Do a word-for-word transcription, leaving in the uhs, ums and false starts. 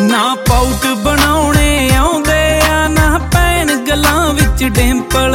ਨਾ ਪਾਊਟ ਬਣਾਉਣੇ ਆਉਂਦੇ ਆ, ਨਾ ਪੈਣ ਗਲਾਂ ਵਿੱਚ ਡਿੰਪਲ।